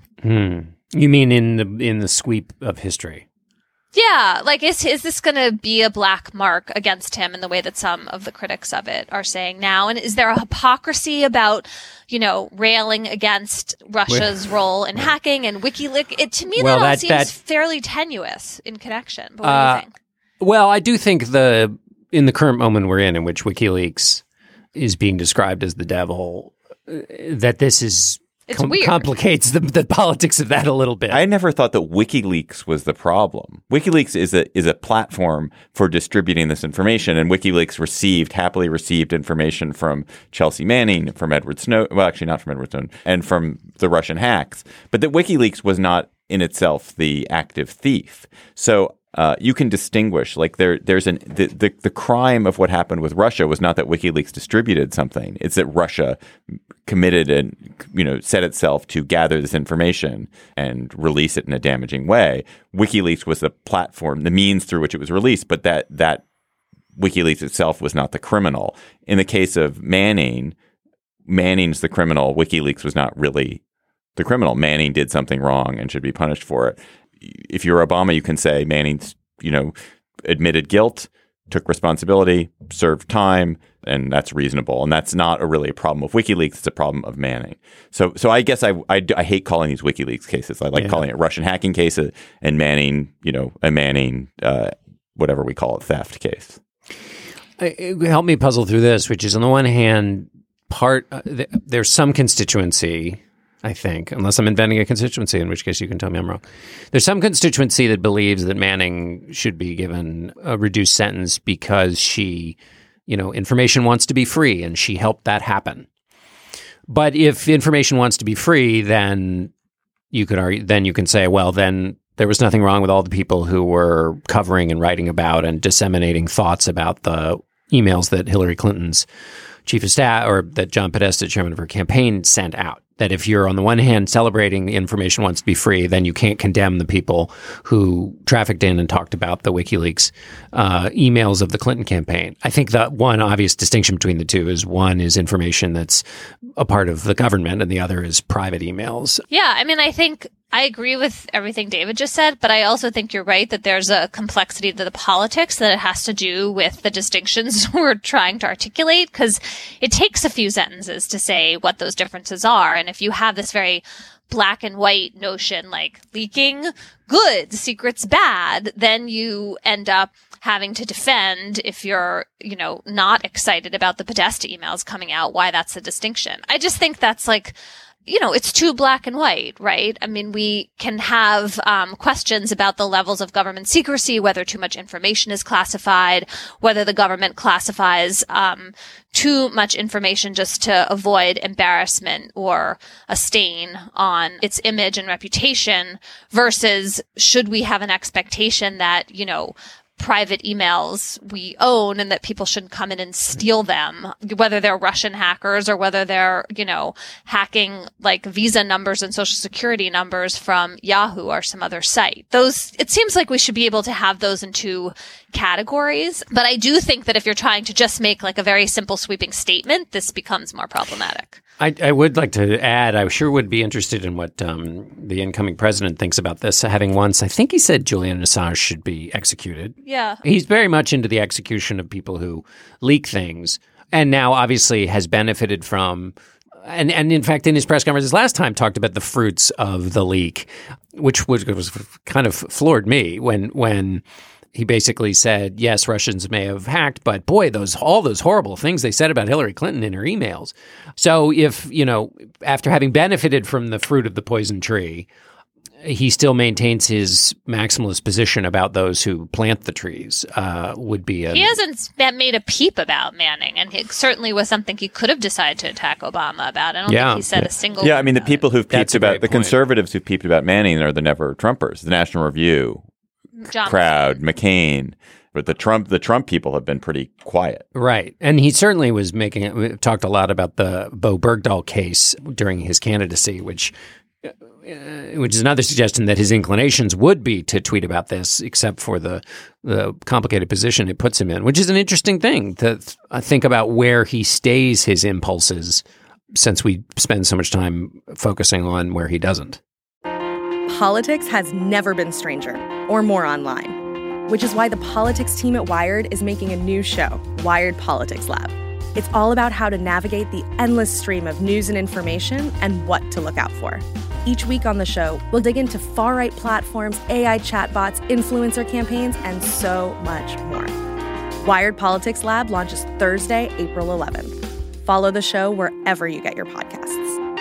You mean in the sweep of history? Yeah, like is this going to be a black mark against him in the way that some of the critics of it are saying now? And is there a hypocrisy about, railing against Russia's role in hacking and WikiLeaks? To me, that all seems fairly tenuous in connection. But what do you think? Well, I do think in the current moment we're in which WikiLeaks is being described as the devil, that this is complicates the politics of that a little bit. I never thought that WikiLeaks was the problem. WikiLeaks is a platform for distributing this information, and WikiLeaks happily received information from Chelsea Manning, from Edward Snowden, well, actually not from Edward Snowden, and from the Russian hacks. But that WikiLeaks was not in itself the active thief. So you can distinguish, like the crime of what happened with Russia was not that WikiLeaks distributed something. It's that Russia committed and, set itself to gather this information and release it in a damaging way. WikiLeaks was the platform, the means through which it was released, but that WikiLeaks itself was not the criminal. In the case of Manning's the criminal. WikiLeaks was not really the criminal. Manning did something wrong and should be punished for it. If you're Obama, you can say Manning's, admitted guilt, took responsibility, served time, and that's reasonable. And that's not really a problem of WikiLeaks. It's a problem of Manning. So I guess I hate calling these WikiLeaks cases. I like calling it Russian hacking case and Manning, a Manning, whatever we call it, theft case. Help me puzzle through this, which is on the one hand, there's some constituency, I think, unless I'm inventing a constituency, in which case you can tell me I'm wrong. There's some constituency that believes that Manning should be given a reduced sentence because she information wants to be free, and she helped that happen. But if information wants to be free, then you could argue, then you can say, well, then there was nothing wrong with all the people who were covering and writing about and disseminating thoughts about the emails that Hillary Clinton's chief of staff, or that John Podesta, chairman of her campaign, sent out. That if you're on the one hand celebrating the information wants to be free, then you can't condemn the people who trafficked in and talked about the WikiLeaks emails of the Clinton campaign. I think that one obvious distinction between the two is one is information that's a part of the government and the other is private emails. Yeah, I mean, I think I agree with everything David just said, but I also think you're right that there's a complexity to the politics that it has to do with the distinctions we're trying to articulate, because it takes a few sentences to say what those differences are. And if you have this very black and white notion like leaking good, secrets bad, then you end up having to defend, if you're, not excited about the Podesta emails coming out, why that's the distinction. I just think that's like, it's too black and white, right? I mean, we can have questions about the levels of government secrecy, whether too much information is classified, whether the government classifies too much information just to avoid embarrassment or a stain on its image and reputation, versus should we have an expectation that, private emails we own and that people shouldn't come in and steal them, whether they're Russian hackers or whether they're, hacking like Visa numbers and social security numbers from Yahoo or some other site. It seems like we should be able to have those in two categories. But I do think that if you're trying to just make like a very simple sweeping statement, this becomes more problematic. I would like to add, I sure would be interested in what the incoming president thinks about this, having once, I think he said Julian Assange should be executed. Yeah. He's very much into the execution of people who leak things, and now obviously has benefited from, and in fact, in his press conferences last time, talked about the fruits of the leak, which was kind of floored me when he basically said, yes, Russians may have hacked, but boy, all those horrible things they said about Hillary Clinton in her emails. So if, after having benefited from the fruit of the poison tree, he still maintains his maximalist position about those who plant the trees, would be He hasn't made a peep about Manning, and it certainly was something he could have decided to attack Obama about. I don't think he said a single Yeah, word I mean, the people who've peeped about, the point. conservatives who've peeped about Manning are the never Trumpers, the National Review crowd, McCain. But the Trump people have been pretty quiet. Right. And he certainly was talked a lot about the Bo Bergdahl case during his candidacy, which is another suggestion that his inclinations would be to tweet about this, except for the complicated position it puts him in, which is an interesting thing to think about where he stays his impulses, since we spend so much time focusing on where he doesn't. Politics has never been stranger or more online, which is why the politics team at Wired is making a new show, Wired Politics Lab. It's all about how to navigate the endless stream of news and information and what to look out for. Each week on the show, we'll dig into far-right platforms, AI chatbots, influencer campaigns, and so much more. Wired Politics Lab launches Thursday, April 11th. Follow the show wherever you get your podcasts.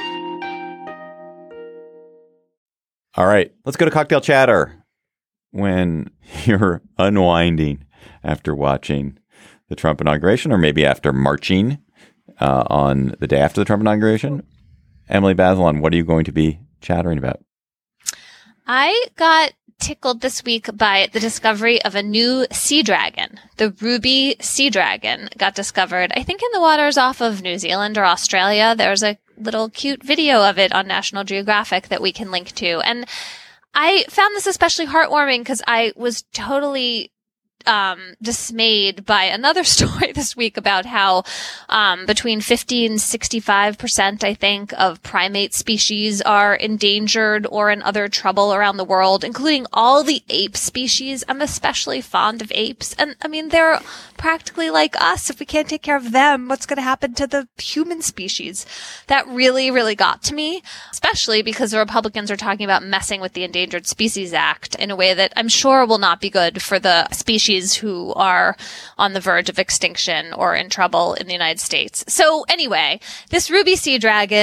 All right, let's go to Cocktail Chatter. When you're unwinding after watching the Trump inauguration, or maybe after marching on the day after the Trump inauguration, Emily Bazelon, what are you going to be chattering about? I got tickled this week by the discovery of a new sea dragon. The ruby sea dragon got discovered, I think, in the waters off of New Zealand or Australia. There's a little cute video of it on National Geographic that we can link to. And I found this especially heartwarming because I was totally dismayed by another story this week about how between 50 and 65%, I think, of primate species are endangered or in other trouble around the world, including all the ape species. I'm especially fond of apes. And I mean, they're practically like us. If we can't take care of them, what's going to happen to the human species? That really, really got to me, especially because the Republicans are talking about messing with the Endangered Species Act in a way that I'm sure will not be good for the species who are on the verge of extinction or in trouble in the United States. So anyway, this ruby sea dragon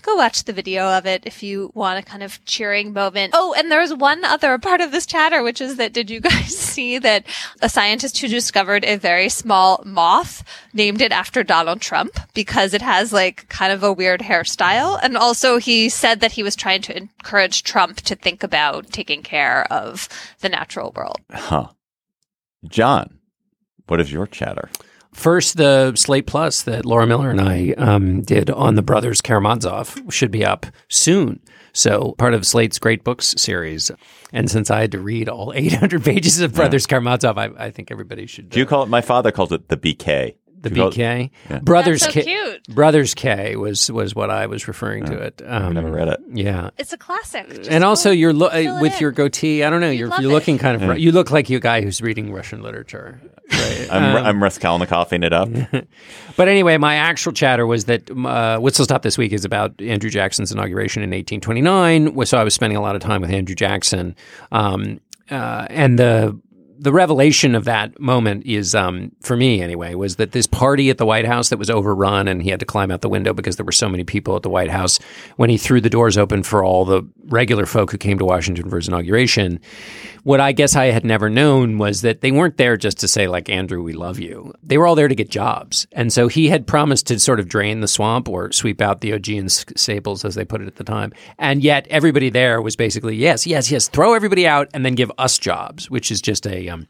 Go watch the video of it if you want a kind of cheering moment. Oh, and there's one other part of this chatter, which is that did you guys see that a scientist who discovered a very small moth named it after Donald Trump because it has like kind of a weird hairstyle? And also he said that he was trying to encourage Trump to think about taking care of the natural world. Huh. John, what is your chatter? First, the Slate Plus that Laura Miller and I did on the brothers Karamazov should be up soon. So part of Slate's Great Books series. And since I had to read all 800 pages of Brothers Karamazov, I think everybody should. Do you call it? My father calls it the BK. The BK? Yeah. Brothers That's so K. cute. Brothers K was what I was referring to it. I've never read it. Yeah. It's a classic. Just And also, go you're fill it with in. your goatee. I don't know. You're love it. looking kind of. You look like a guy who's reading Russian literature. Right? I'm Raskolnikoffing it up. But anyway, my actual chatter was that Whistle Stop this week is about Andrew Jackson's inauguration in 1829. So I was spending a lot of time with Andrew Jackson, and the revelation of that moment is, for me anyway, was that this party at the White House that was overrun and he had to climb out the window because there were so many people at the White House when he threw the doors open for all the regular folk who came to Washington for his inauguration. What I guess I had never known was that they weren't there just to say, like, Andrew, we love you. They were all there to get jobs. And so he had promised to sort of drain the swamp or sweep out the Augean sables, as they put it at the time. And yet everybody there was basically, yes, throw everybody out and then give us jobs, which is just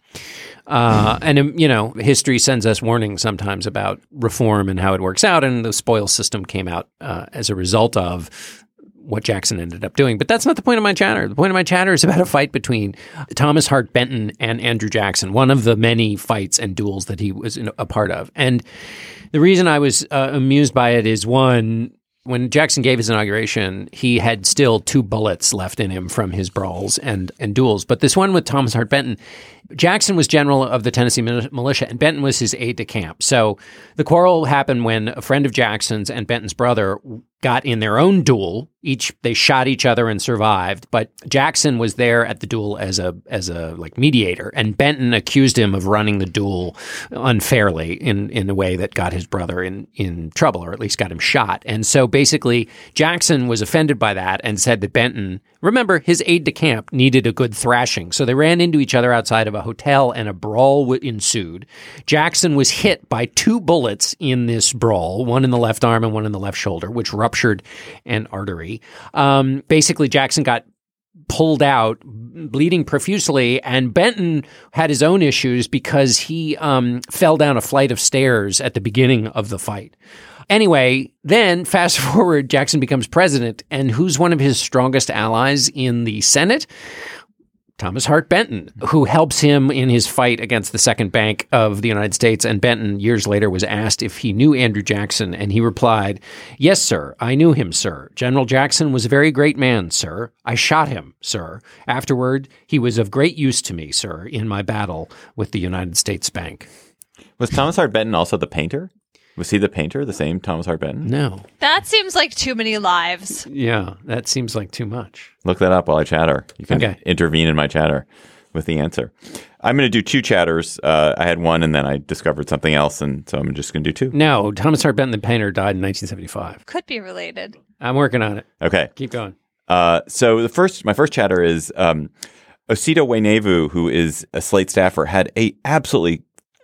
history sends us warnings sometimes about reform and how it works out. And the spoils system came out as a result of what Jackson ended up doing. But that's not the point of my chatter. The point of my chatter is about a fight between Thomas Hart Benton and Andrew Jackson, one of the many fights and duels that he was a part of. And the reason I was amused by it is, one, when Jackson gave his inauguration, he had still 2 bullets left in him from his brawls and duels. But this one with Thomas Hart Benton, Jackson was general of the Tennessee militia, and Benton was his aide-de-camp. So the quarrel happened when a friend of Jackson's and Benton's brother got in their own duel. They shot each other and survived, but Jackson was there at the duel as a like mediator, and Benton accused him of running the duel unfairly in a way that got his brother in trouble, or at least got him shot. And so basically Jackson was offended by that and said that Benton, remember, his aide-de-camp, needed a good thrashing. So they ran into each other outside of a hotel and a brawl ensued. Jackson was hit by 2 bullets in this brawl, one in the left arm and one in the left shoulder, which ruptured an artery. Basically, Jackson got pulled out, bleeding profusely, and Benton had his own issues because he fell down a flight of stairs at the beginning of the fight. Anyway, then fast forward, Jackson becomes president, and who's one of his strongest allies in the Senate? Thomas Hart Benton, who helps him in his fight against the Second Bank of the United States. And Benton, years later, was asked if he knew Andrew Jackson, and he replied, "Yes, sir, I knew him, sir. General Jackson was a very great man, sir. I shot him, sir. Afterward, he was of great use to me, sir, in my battle with the United States Bank." Was Thomas Hart Benton also the painter? Was he the painter, the same Thomas Hart Benton? No. That seems like too many lives. Yeah, that seems like too much. Look that up while I chatter. You can Okay. intervene in my chatter with the answer. I'm going to do 2 chatters. I had one, and then I discovered something else, and so I'm just going to do 2. No, Thomas Hart Benton, the painter, died in 1975. Could be related. I'm working on it. Okay. Keep going. So my first chatter is Osita Uenevu, who is a Slate staffer, had a absolutely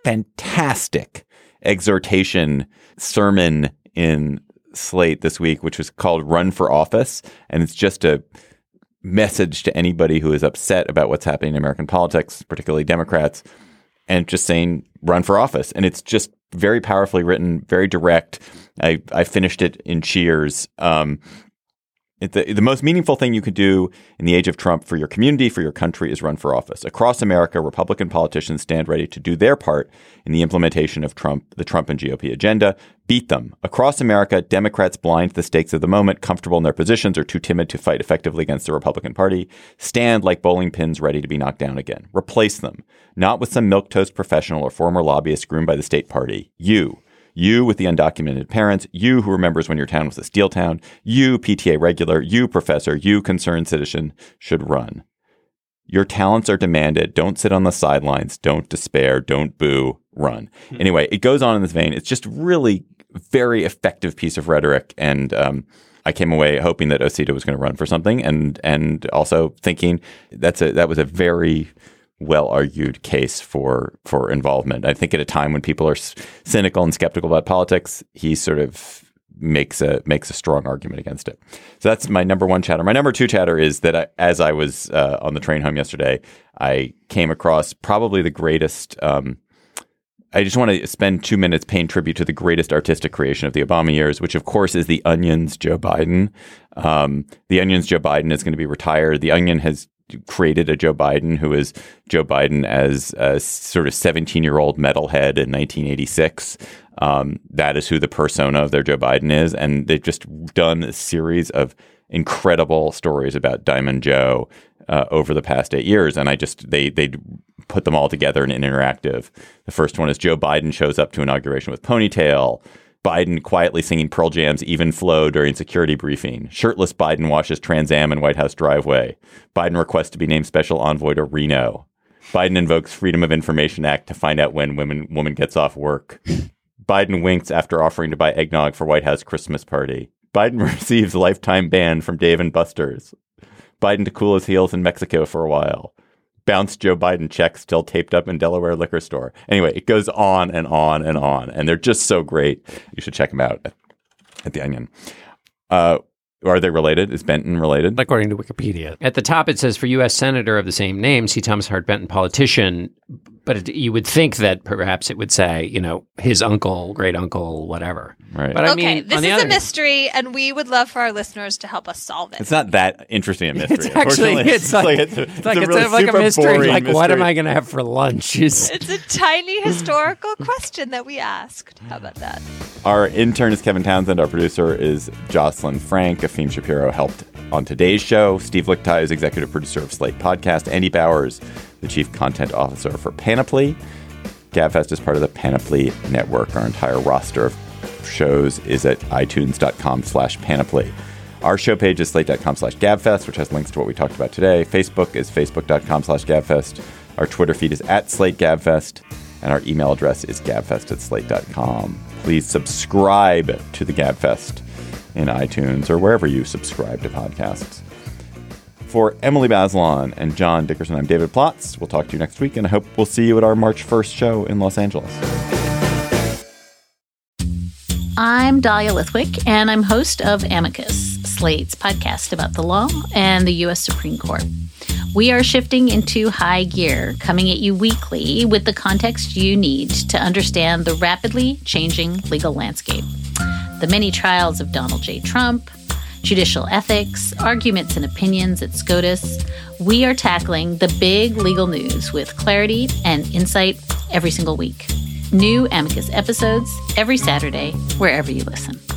fantastic exhortation sermon in Slate this week, which was called Run for Office. And it's just a message to anybody who is upset about what's happening in American politics, particularly Democrats, and just saying run for office. And it's just very powerfully written, very direct. I finished it in cheers. The most meaningful thing you could do in the age of Trump for your community, for your country, is run for office. Across America, Republican politicians stand ready to do their part in the implementation of the Trump and GOP agenda. Beat them. Across America, Democrats blind to the stakes of the moment, comfortable in their positions, or too timid to fight effectively against the Republican Party. Stand like bowling pins ready to be knocked down again. Replace them. Not with some milquetoast professional or former lobbyist groomed by the state party. You with the undocumented parents, you who remembers when your town was a steel town, you PTA regular, you professor, you concerned citizen should run. Your talents are demanded. Don't sit on the sidelines. Don't despair. Don't boo. Run. Anyway, it goes on in this vein. It's just really very effective piece of rhetoric. And I came away hoping that Osita was going to run for something, and also thinking that was a very well-argued case for involvement. I think at a time when people are cynical and skeptical about politics, he sort of makes a strong argument against it. So that's my number one chatter. My number two chatter is that as I was on the train home yesterday, I came across probably the greatest. I just want to spend 2 minutes paying tribute to the greatest artistic creation of the Obama years, which of course is The Onion's Joe Biden. The Onion's Joe Biden is going to be retired. The Onion has created a Joe Biden who is Joe Biden as a sort of 17-year-old metalhead in 1986. That is who the persona of their Joe Biden is. And they've just done a series of incredible stories about Diamond Joe over the past 8 years. And they put them all together in an interactive. The first one is Joe Biden shows up to inauguration with ponytail. Biden quietly singing Pearl Jam's Even Flow during security briefing. Shirtless Biden washes Trans Am in White House driveway. Biden requests to be named special envoy to Reno. Biden invokes Freedom of Information Act to find out when woman gets off work. Biden winks after offering to buy eggnog for White House Christmas party. Biden receives lifetime ban from Dave and Buster's. Biden to cool his heels in Mexico for a while. Bounce Joe Biden checks still taped up in Delaware liquor store. Anyway, it goes on and on and on. And they're just so great. You should check them out at The Onion. Are they related? Is Benton related? According to Wikipedia. At the top, it says, for U.S. Senator of the same name, C. Thomas Hart Benton, politician. But you would think that perhaps it would say, his uncle, great uncle, whatever. Right. But this is a mystery, and we would love for our listeners to help us solve it. It's not that interesting a mystery. It's actually, it's like a mystery. Like, what am I going to have for lunch? It's a tiny historical question that we asked. How about that? Our intern is Kevin Townsend. Our producer is Jocelyn Frank. Afim Shapiro helped on today's show. Steve Lichtai is executive producer of Slate Podcast. Andy Bowers, the chief content officer for Panoply. GabFest is part of the Panoply Network. Our entire roster of shows is at itunes.com/Panoply. Our show page is slate.com/GabFest, which has links to what we talked about today. Facebook is facebook.com/GabFest. Our Twitter feed is @SlateGabFest. And our email address is gabfest@slate.com. Please subscribe to the GabFest in iTunes or wherever you subscribe to podcasts. For Emily Bazelon and John Dickerson, I'm David Plotz. We'll talk to you next week, and I hope we'll see you at our March 1st show in Los Angeles. I'm Dahlia Lithwick, and I'm host of Amicus, Slate's podcast about the law and the U.S. Supreme Court. We are shifting into high gear, coming at you weekly with the context you need to understand the rapidly changing legal landscape. The many trials of Donald J. Trump, judicial ethics, arguments and opinions at SCOTUS. We are tackling the big legal news with clarity and insight every single week. New Amicus episodes every Saturday, wherever you listen.